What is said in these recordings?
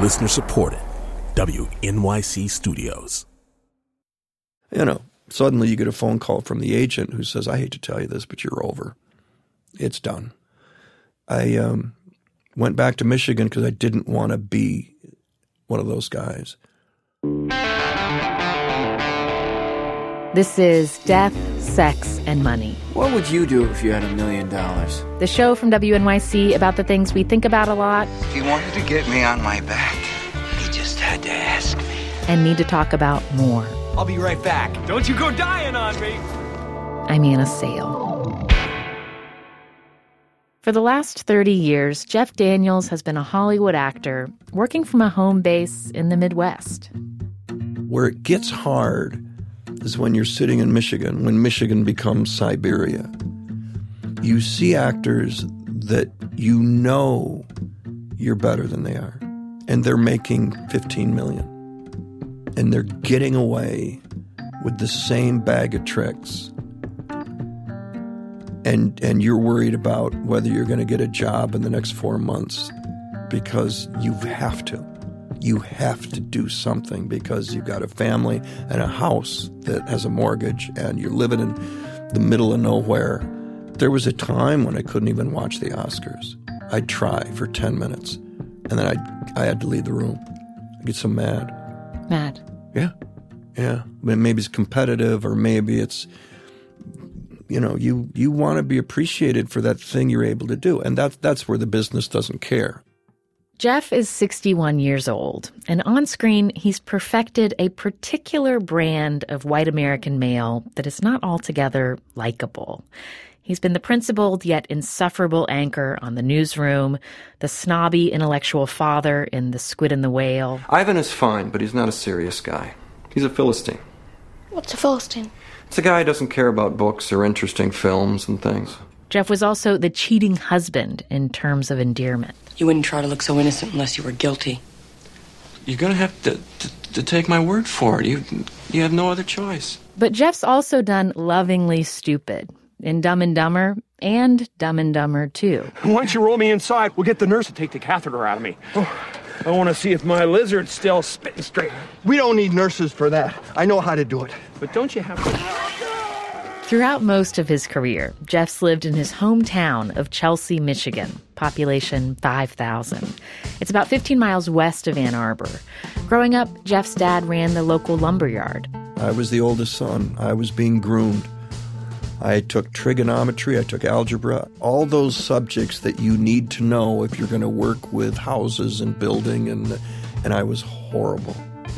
Listener supported. WNYC Studios. You know, suddenly you get a phone call from the agent who says, I hate to tell you this, but you're over. It's done. I went back to Michigan because I didn't want to be one of those guys. This is Death, Sex, and Money. What would you do if you had $1 million? The show from WNYC about the things we think about a lot. If he wanted to get me on my back, he just had to ask me. And need to talk about more. I'll be right back. Don't you go dying on me. I'm Anna Sale. For the last 30 years, Jeff Daniels has been a Hollywood actor working from a home base in the Midwest. Where it gets hard is when you're sitting in Michigan, when Michigan becomes Siberia. You see actors that you know you're better than they are, and they're making $15 million. And they're getting away with the same bag of tricks. And you're worried about whether you're going to get a job in the next 4 months because you have to. You have to do something because you've got a family and a house that has a mortgage and you're living in the middle of nowhere. There was a time when I couldn't even watch the Oscars. I'd try for 10 minutes and then I had to leave the room. I'd get so mad. Mad? Yeah. Maybe it's competitive or maybe it's, you know, you want to be appreciated for that thing you're able to do. And that's where the business doesn't care. Jeff is 61 years old, and on screen, he's perfected a particular brand of white American male that is not altogether likable. He's been the principled yet insufferable anchor on The Newsroom, the snobby intellectual father in The Squid and the Whale. Ivan is fine, but he's not a serious guy. He's a Philistine. What's a Philistine? It's a guy who doesn't care about books or interesting films and things. Jeff was also the cheating husband in terms of endearment. You wouldn't try to look so innocent unless you were guilty. You're going to have to take my word for it. You have no other choice. But Jeff's also done lovingly stupid in Dumb and Dumber and Dumb and Dumber 2. Why don't you roll me inside? We'll get the nurse to take the catheter out of me. Oh, I want to see if my lizard's still spitting straight. We don't need nurses for that. I know how to do it. But don't you have to... Throughout most of his career, Jeff's lived in his hometown of Chelsea, Michigan, population 5,000. It's about 15 miles west of Ann Arbor. Growing up, Jeff's dad ran the local lumber yard. I was the oldest son. I was being groomed. I took trigonometry, I took algebra, all those subjects that you need to know if you're going to work with houses and building, and I was horrible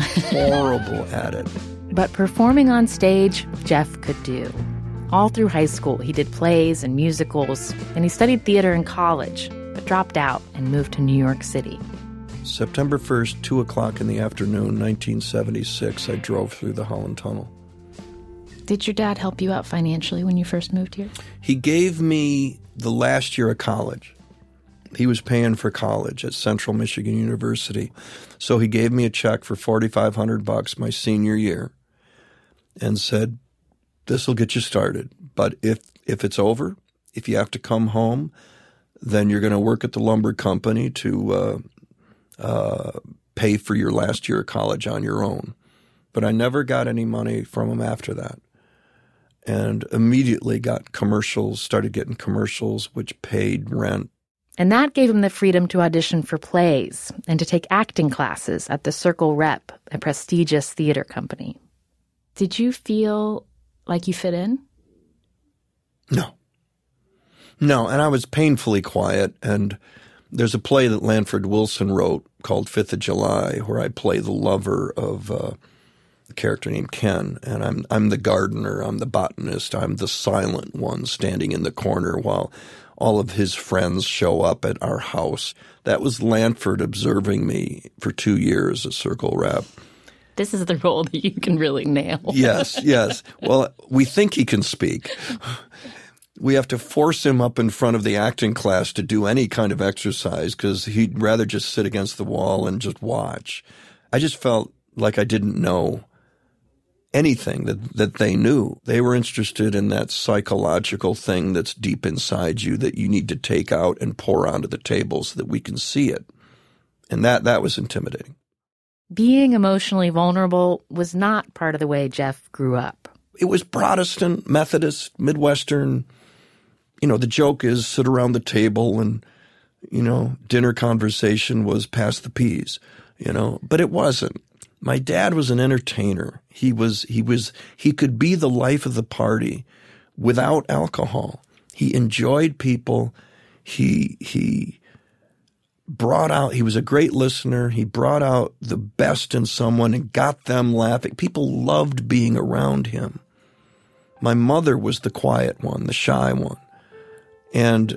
at it. But performing on stage, Jeff could do. All through high school, he did plays and musicals, and he studied theater in college, but dropped out and moved to New York City. September 1st, 2 o'clock in the afternoon, 1976, I drove through the Holland Tunnel. Did your dad help you out financially when you first moved here? He gave me the last year of college. He was paying for college at Central Michigan University. So he gave me a check for $4,500 my senior year and said, this will get you started. But if it's over, if you have to come home, then you're going to work at the lumber company to pay for your last year of college on your own. But I never got any money from him after that. And immediately got commercials, started getting commercials, which paid rent. And that gave him the freedom to audition for plays and to take acting classes at the Circle Rep, a prestigious theater company. Did you feel like you fit in? No, and I was painfully quiet. And there's a play that Lanford Wilson wrote called 5th of July, where I play the lover of a character named Ken. And I'm the gardener, I'm the botanist, I'm the silent one standing in the corner while all of his friends show up at our house. That was Lanford observing me for 2 years at Circle Rep. This is the role that you can really nail. Yes. Well, we think he can speak. We have to force him up in front of the acting class to do any kind of exercise because he'd rather just sit against the wall and just watch. I just felt like I didn't know anything that they knew. They were interested in that psychological thing that's deep inside you that you need to take out and pour onto the table so that we can see it. And that was intimidating. Being emotionally vulnerable was not part of the way Jeff grew up. It was Protestant, Methodist, Midwestern. The joke is sit around the table and, dinner conversation was pass the peas, but it wasn't. My dad was an entertainer. He could be the life of the party without alcohol. He enjoyed people. He was a great listener. He brought out the best in someone and got them laughing. People loved being around him. My mother was the quiet one, the shy one. And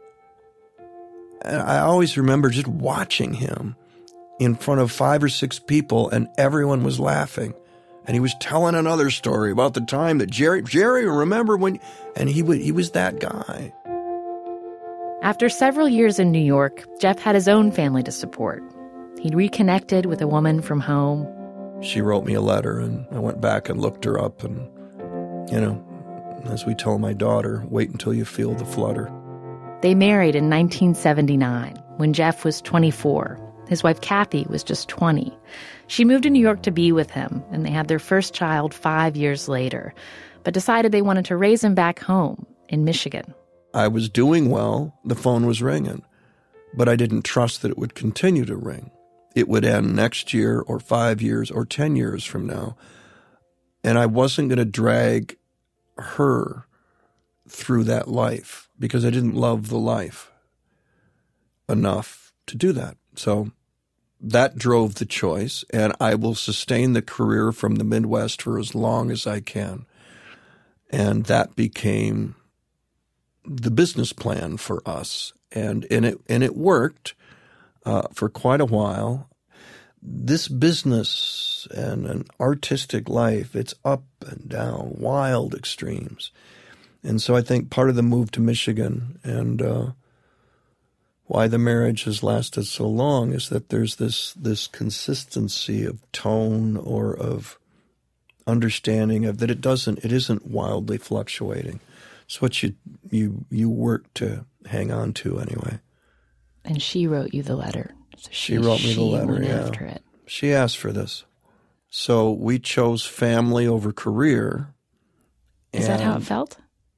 I always remember just watching him in front of 5 or 6 people, and everyone was laughing. And he was telling another story about the time that Jerry, remember when, and he was that guy. After several years in New York, Jeff had his own family to support. He'd reconnected with a woman from home. She wrote me a letter, and I went back and looked her up, and, as we tell my daughter, wait until you feel the flutter. They married in 1979, when Jeff was 24. His wife, Kathy, was just 20. She moved to New York to be with him, and they had their first child 5 years later, but decided they wanted to raise him back home in Michigan. I was doing well. The phone was ringing, but I didn't trust that it would continue to ring. It would end next year or 5 years or 10 years from now, and I wasn't going to drag her through that life because I didn't love the life enough to do that. So that drove the choice, and I will sustain the career from the Midwest for as long as I can. And that became the business plan for us. And it worked for quite a while. This business and an artistic life, it's up and down, wild extremes. And so I think part of the move to Michigan and why the marriage has lasted so long is that there's this consistency of tone or of understanding of that it isn't wildly fluctuating. It's what you work to hang on to anyway. And she wrote you the letter. So she wrote me the letter, went yeah. After it. She asked for this. So we chose family over career. Is that how it felt?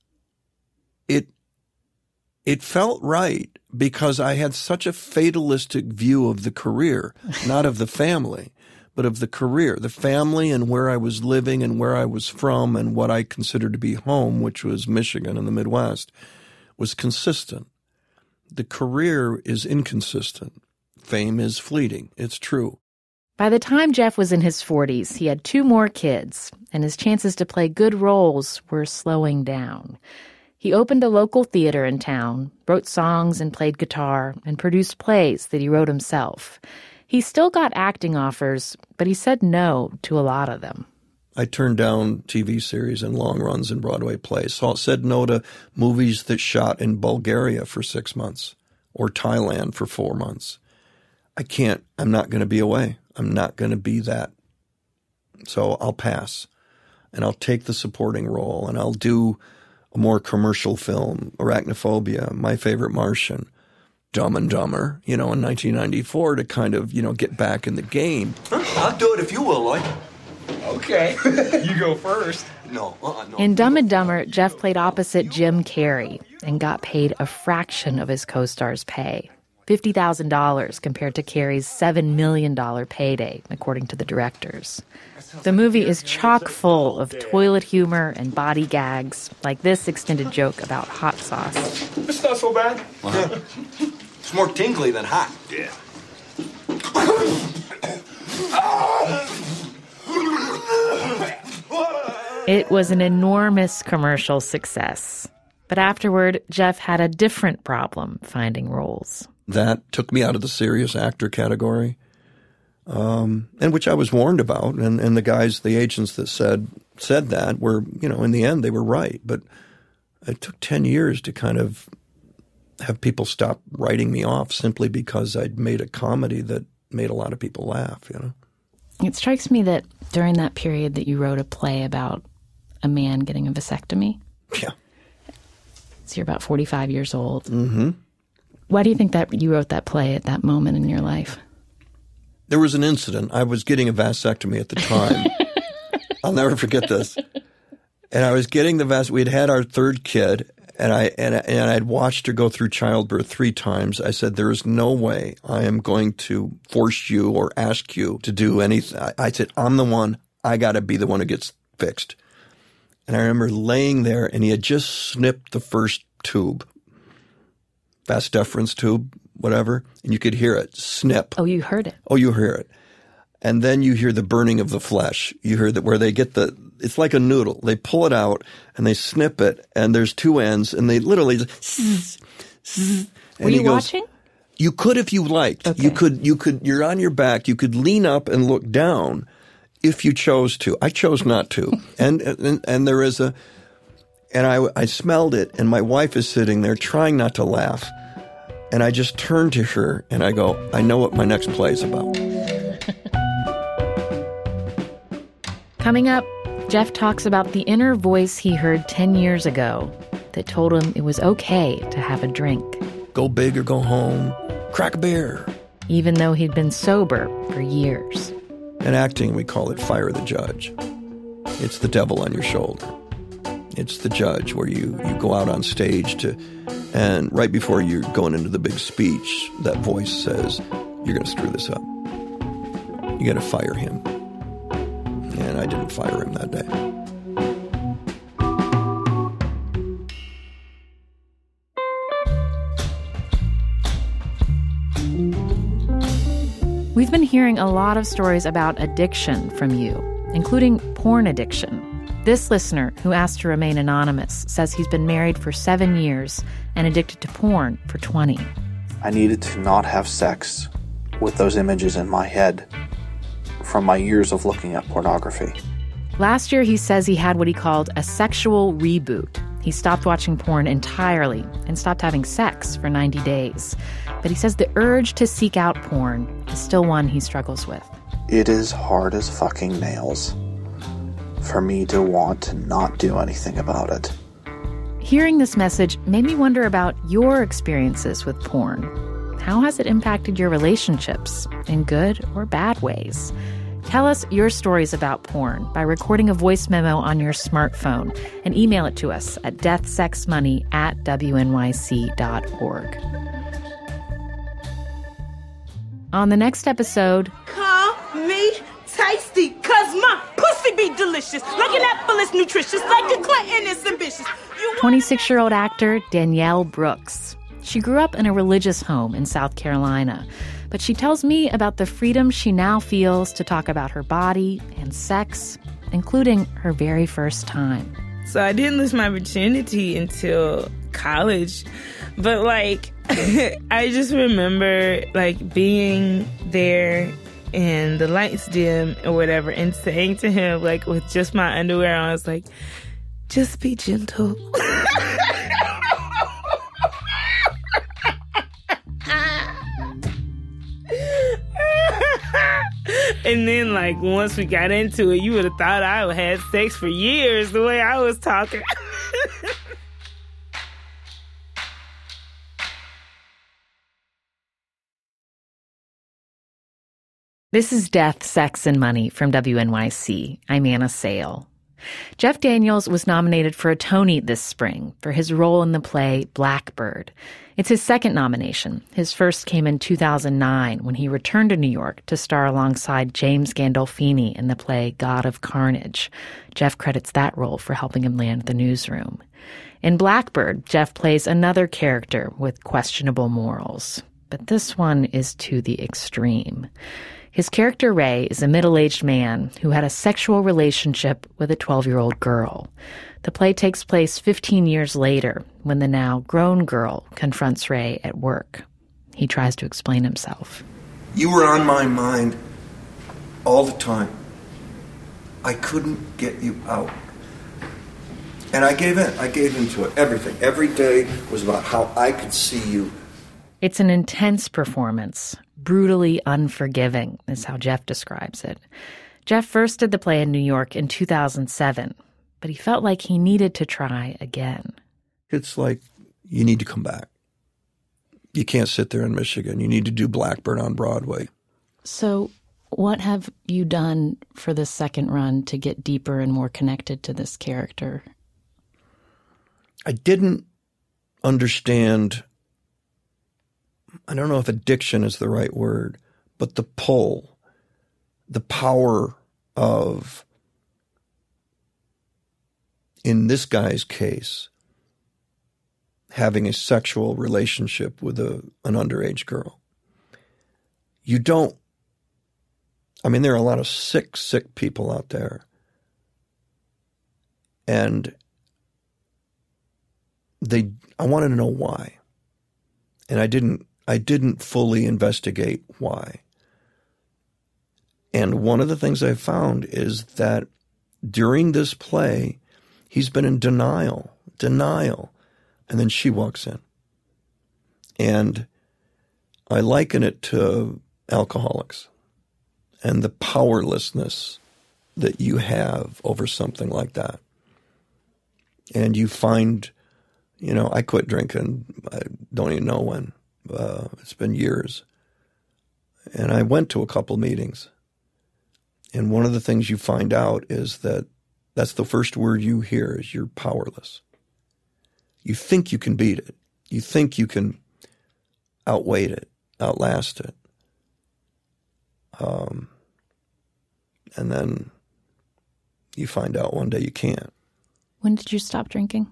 It felt right because I had such a fatalistic view of the career, not of the family, but of the career, the family and where I was living and where I was from and what I considered to be home, which was Michigan and the Midwest, was consistent. The career is inconsistent. Fame is fleeting. It's true. By the time Jeff was in his 40s, he had 2 more kids, and his chances to play good roles were slowing down. He opened a local theater in town, wrote songs and played guitar, and produced plays that he wrote himself. He still got acting offers, but he said no to a lot of them. I turned down TV series and long runs in Broadway plays. So I said no to movies that shot in Bulgaria for 6 months or Thailand for 4 months. I'm not going to be away. I'm not going to be that. So I'll pass, and I'll take the supporting role, and I'll do a more commercial film, Arachnophobia, My Favorite Martian, Dumb and Dumber, in 1994 to kind of, get back in the game. I'll do it if you will, Lloyd. Okay. You go first. No. In Dumb and Dumber, Jeff played opposite Jim Carrey and got paid a fraction of his co-star's pay, $50,000 compared to Carrey's $7 million payday, according to the directors. The movie is chock full of toilet humor and body gags, like this extended joke about hot sauce. It's not so bad. Uh-huh. It's more tingly than hot. Yeah. It was an enormous commercial success. But afterward, Jeff had a different problem finding roles. That took me out of the serious actor category, and which I was warned about. And the guys, the agents that said that were, in the end, they were right. But it took 10 years to kind of have people stop writing me off simply because I'd made a comedy that made a lot of people laugh, It strikes me that during that period that you wrote a play about a man getting a vasectomy. Yeah. So you're about 45 years old. Mm-hmm. Why do you think that you wrote that play at that moment in your life? there was an incident. I was getting a vasectomy at the time. I'll never forget this. And I was getting the vasectomy. We had our third kid, and I'd watched her go through childbirth 3 times. I said, there is no way I am going to force you or ask you to do anything. I said, I'm the one. I got to be the one who gets fixed. And I remember laying there, and he had just snipped the first tube, vas deferens tube, whatever, and you could hear it snip. Oh, you heard it. Oh, you hear it. And then you hear the burning of the flesh. You hear that where they get it's like a noodle. They pull it out and they snip it, and there's 2 ends, and they literally just Were you watching? You could if you liked. Okay. You could, you're on your back. You could lean up and look down if you chose to. I chose not to. and there is I smelled it, and my wife is sitting there trying not to laugh. And I just turned to her and I go, I know what my next play is about. Coming up, Jeff talks about the inner voice he heard 10 years ago that told him it was okay to have a drink. Go big or go home. Crack a beer. Even though he'd been sober for years. In acting, we call it fire the judge. It's the devil on your shoulder. It's the judge where you go out on stage and right before you're going into the big speech, that voice says, you're going to screw this up. You got to fire him. And I didn't fire him that day. We've been hearing a lot of stories about addiction from you, including porn addiction. This listener, who asked to remain anonymous, says he's been married for 7 years and addicted to porn for 20. I needed to not have sex with those images in my head from my years of looking at pornography. Last year, he says he had what he called a sexual reboot. He stopped watching porn entirely and stopped having sex for 90 days. But he says the urge to seek out porn is still one he struggles with. It is hard as fucking nails for me to want to not do anything about it. Hearing this message made me wonder about your experiences with porn. How has it impacted your relationships in good or bad ways? Tell us your stories about porn by recording a voice memo on your smartphone and email it to us at deathsexmoney@wnyc.org. On the next episode... Call me tasty, cause my pussy be delicious. Like an apple is nutritious, like a Clinton is ambitious. 26-year-old actor Danielle Brooks. She grew up in a religious home in South Carolina, but she tells me about the freedom she now feels to talk about her body and sex, including her very first time. So I didn't lose my virginity until college, but I just remember being there and the lights dim or whatever and saying to him with just my underwear on, I was like, just be gentle. And then once we got into it, you would have thought I had sex for years the way I was talking. This is Death, Sex, and Money from WNYC. I'm Anna Sale. Jeff Daniels was nominated for a Tony this spring for his role in the play Blackbird. It's his second nomination. His first came in 2009 when he returned to New York to star alongside James Gandolfini in the play God of Carnage. Jeff credits that role for helping him land The Newsroom. In Blackbird, Jeff plays another character with questionable morals. But this one is to the extreme. His character, Ray, is a middle-aged man who had a sexual relationship with a 12-year-old girl. The play takes place 15 years later when the now grown girl confronts Ray at work. He tries to explain himself. You were on my mind all the time. I couldn't get you out. And I gave in. I gave into it. Everything. Every day was about how I could see you. It's an intense performance. Brutally unforgiving is how Jeff describes it. Jeff first did the play in New York in 2007, but he felt like he needed to try again. It's like you need to come back. You can't sit there in Michigan. You need to do Blackbird on Broadway. So what have you done for the second run to get deeper and more connected to this character? I didn't understand, I don't know if addiction is the right word, but the pull, the power of, in this guy's case, having a sexual relationship with an underage girl. You don't, I mean, there are a lot of sick people out there. And I wanted to know why. And I didn't fully investigate why. And one of the things I found is that during this play, he's been in denial. And then she walks in. And I liken it to alcoholics and the powerlessness that you have over something like that. And you find, I quit drinking, I don't even know when. It's been years. And I went to a couple meetings. And one of the things you find out is that that's the first word you hear is you're powerless. You think you can beat it. You think you can outweight it, outlast it. And then you find out one day you can't. When did you stop drinking?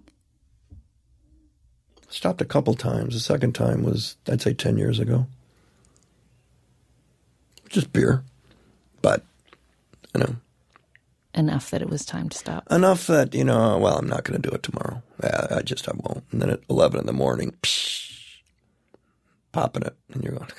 Stopped a couple times. The second time was, I'd say, 10 years ago. Just beer. But, Enough that it was time to stop. Enough that, well, I'm not going to do it tomorrow. I won't. And then at 11 in the morning, popping it. And you're going,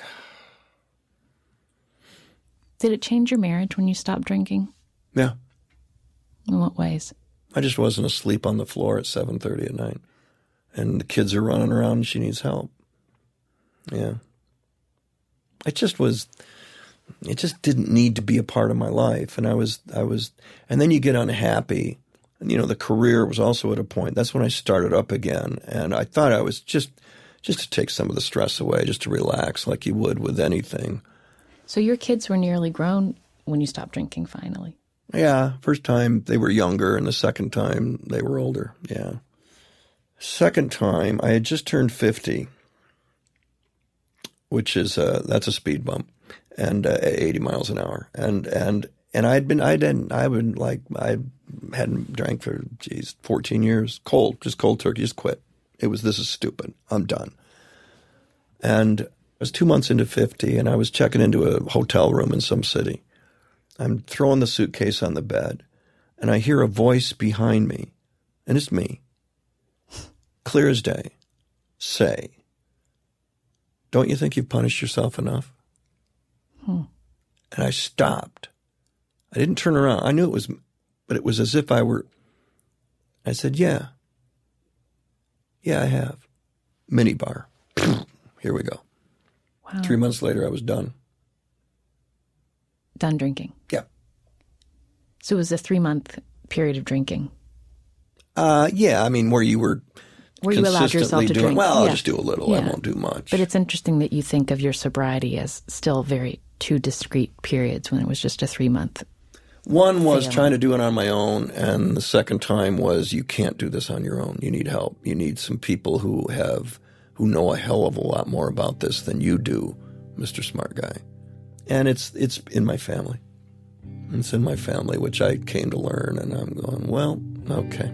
Did it change your marriage when you stopped drinking? Yeah. In what ways? I just wasn't asleep on the floor at 7:30 at night. And the kids are running around and she needs help. Yeah. It just didn't need to be a part of my life. And I was, and then you get unhappy. And, the career was also at a point. That's when I started up again. And I thought I was just to take some of the stress away, just to relax like you would with anything. So your kids were nearly grown when you stopped drinking finally? Yeah. First time they were younger, and the second time they were older. Yeah. Second time, I had just turned 50, which is, that's a speed bump, and 80 miles an hour. And I hadn't drank for, 14 years. Cold turkey, just quit. This is stupid. I'm done. And I was 2 months into 50, and I was checking into a hotel room in some city. I'm throwing the suitcase on the bed, and I hear a voice behind me, and it's me, clear as day, say, "Don't you think you've punished yourself enough?" And I stopped. I didn't turn around. I knew it was, but it was as if I said, yeah, I have. Minibar. Here we go. Wow. 3 months later, I was done. Done drinking? Yeah. So it was a 3-month period of drinking? Yeah, I mean, where you allowed yourself to drink? Well, I'll just do a little. Yeah. I won't do much. But it's interesting that you think of your sobriety as still very two discrete periods when it was just a 3-month. One was trying to do it on my own, and the second time was you can't do this on your own. You need help. You need some people who know a hell of a lot more about this than you do, Mr. Smart Guy. And it's in my family. It's in my family, which I came to learn, and I'm going, well, okay.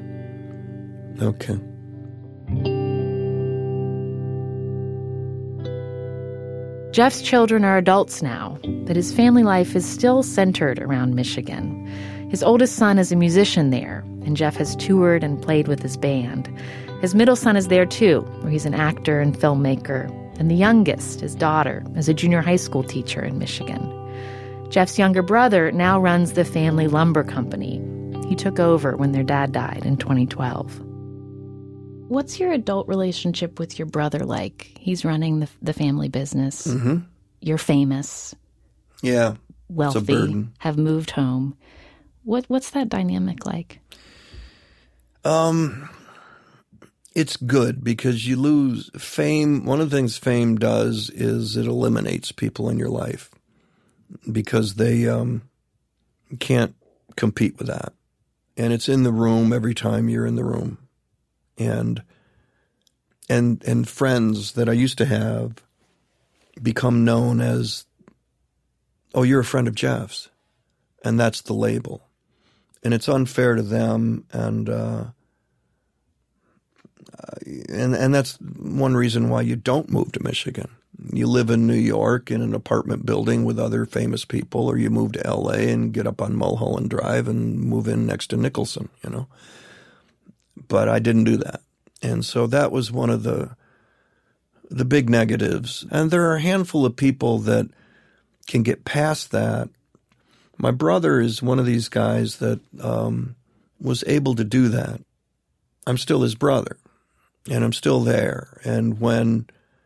Jeff's children are adults now, but his family life is still centered around Michigan. His oldest son is a musician there, and Jeff has toured and played with his band. His middle son is there too, where he's an actor and filmmaker. And the youngest, his daughter, is a junior high school teacher in Michigan. Jeff's younger brother now runs the family lumber company. He took over when their dad died in 2012. What's your adult relationship with your brother like? He's running the family business. Mm-hmm. You're famous. Yeah. Wealthy. It's a burden. Have moved home. What's that dynamic like? It's good because you lose fame. One of the things fame does is it eliminates people in your life. because they can't compete with that. And it's in the room every time you're in the room. And friends that I used to have become known as, oh, you're a friend of Jeff's. And that's the label. And it's unfair to them, and that's one reason why you don't move to Michigan. You live in New York in an apartment building with other famous people, or you move to L.A. and get up on Mulholland Drive and move in next to Nicholson, you know. But I didn't do that. And so that was one of the big negatives. And there are a handful of people that can get past that. My brother is one of these guys that was able to do that. I'm still his brother, and I'm still there. And when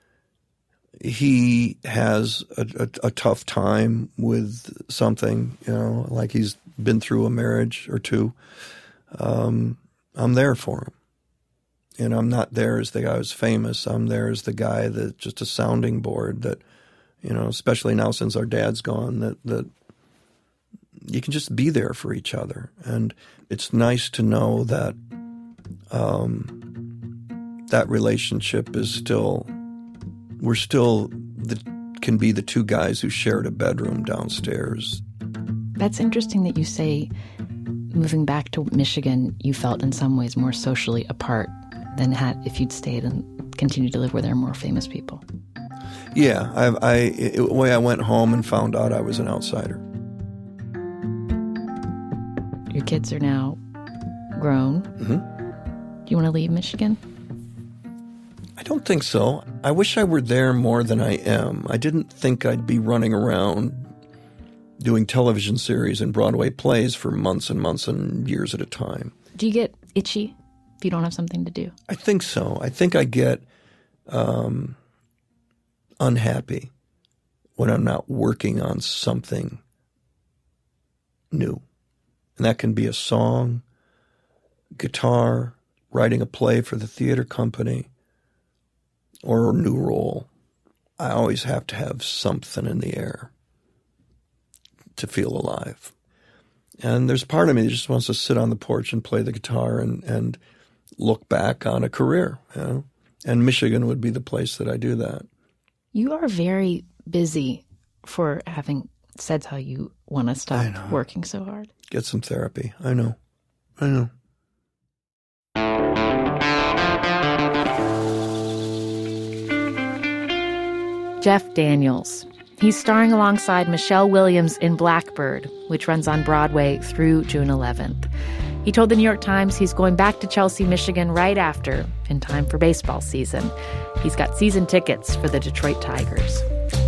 he has a tough time with something, you know, like he's been through a marriage or two, I'm there for him. And I'm not there as the guy who's famous. I'm there as the guy that's just a sounding board that, you know, especially now since our dad's gone, that you can just be there for each other. And it's nice to know that that relationship is still, can be the two guys who shared a bedroom downstairs. That's interesting that you say moving back to Michigan, you felt in some ways more socially apart than if you'd stayed and continued to live where there are more famous people. Yeah, the way I went home and found out I was an outsider. Your kids are now grown. Mm-hmm. Do you want to leave Michigan? I don't think so. I wish I were there more than I am. I didn't think I'd be running around doing television series and Broadway plays for months and months and years at a time. Do you get itchy if you don't have something to do? I think so. I think I get unhappy when I'm not working on something new. And that can be a song, guitar, writing a play for the theater company, or a new role. I always have to have something in the air to feel alive. And there's part of me that just wants to sit on the porch and play the guitar and look back on a career, you know? And Michigan would be the place that I do that. You are very busy for having said how you want to stop working so hard. Get some therapy. I know. Jeff Daniels. He's starring alongside Michelle Williams in Blackbird, which runs on Broadway through June 11th. He told the New York Times he's going back to Chelsea, Michigan right after, in time for baseball season. He's got season tickets for the Detroit Tigers.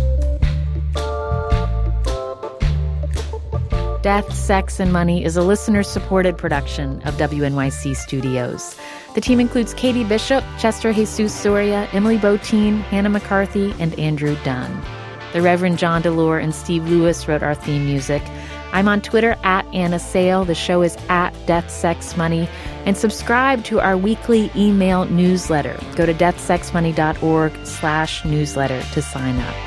Death, Sex, and Money is a listener-supported production of WNYC Studios. The team includes Katie Bishop, Chester Jesus Soria, Emily Botine, Hannah McCarthy, and Andrew Dunn. The Reverend John DeLore and Steve Lewis wrote our theme music. I'm on Twitter @Anna Sale. The show is @DeathSexMoney. And subscribe to our weekly email newsletter. Go to deathsexmoney.org/newsletter to sign up.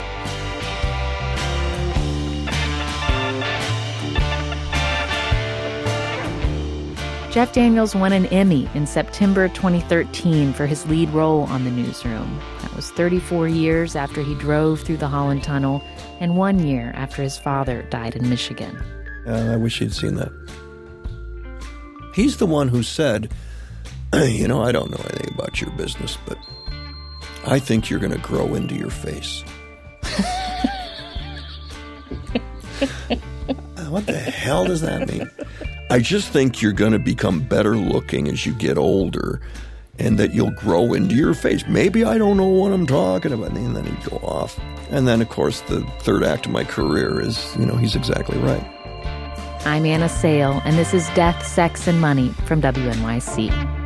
Jeff Daniels won an Emmy in September 2013 for his lead role on The Newsroom. That was 34 years after he drove through the Holland Tunnel and 1 year after his father died in Michigan. I wish he'd seen that. He's the one who said, you know, I don't know anything about your business, but I think you're going to grow into your face. What the hell does that mean? I just think you're going to become better looking as you get older and that you'll grow into your face. Maybe I don't know what I'm talking about. And then he'd go off. And then, of course, the third act of my career is, you know, he's exactly right. I'm Anna Sale, and this is Death, Sex, and Money from WNYC.